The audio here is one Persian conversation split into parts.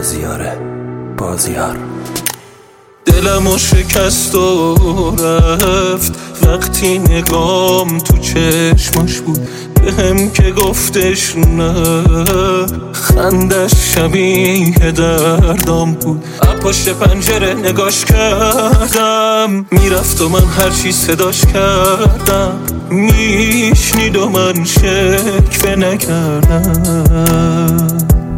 بازیار دلمو شکست و رفت وقتی نگام تو چشماش بود، بهم که گفتش نه، خندش شبیه دردام بود. از پشت پنجره نگاش کردم، میرفت و من هرچی صداش کردم میشنید و من شکوه نکردم.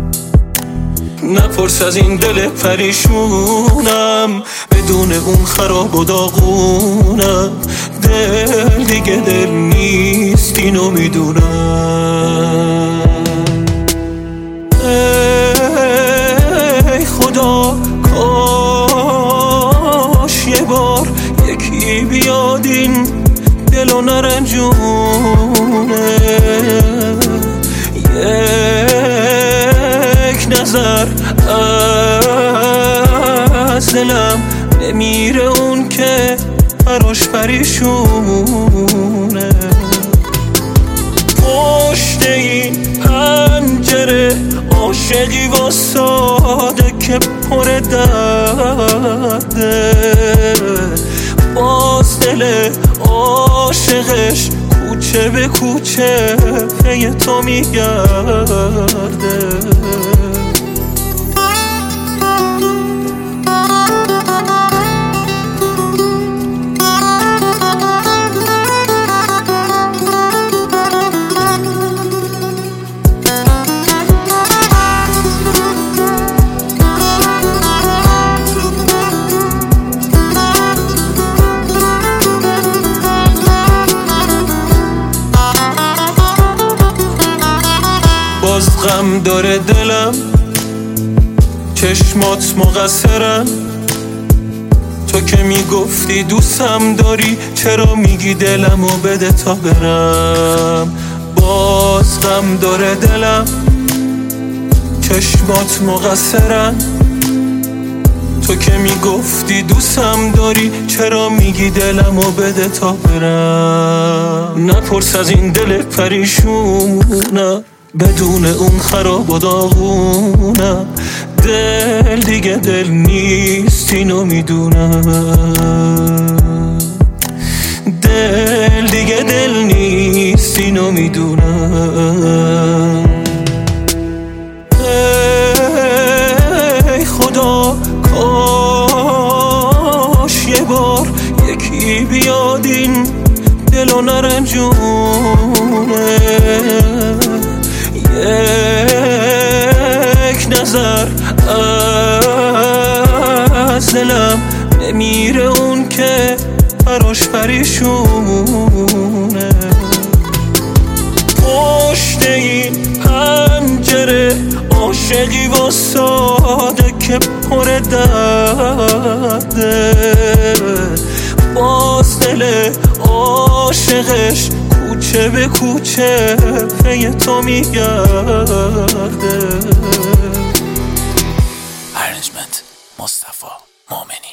نپرس از این دل پریشونم، بدون اون خراب و داغونم. دل دیگه دل نیست اینو میدونم. ای خدا کاش یه بار یکی بیاد این دلو نرنجونه، یک نظر از دلم نمیره اون که براش پریشونه. پشت این پنجره عاشقی واساده که پر درده، باز دل عاشقش کوچه به کوچه پی تو میگرده. باز غم داره دلم، چشمات مقصرن. تو که میگفتی دوستم داری، چرا میگی دلمو بده تا برم؟ باز غم داره دلم، چشمات مقصرن. تو که میگفتی دوستم داری، چرا میگی دلمو بده تا برم؟ نپرس از این دل پریشونم، بدون اون خراب و داغونم. دل دیگه دل نیست اینو میدونم. دل دیگه دل نیست اینو میدونم. ای خدا کاش یه بار یکی بیاد این دلو نرنجونه، یک نظر از دلم نمیره اون که براش پریشونه. پشت این پنجره عاشقی واساده که پر درده، باز دل عاشقش کوچه به کوچه پی تو میگرده. ارنجمنت مصطفی مومنی.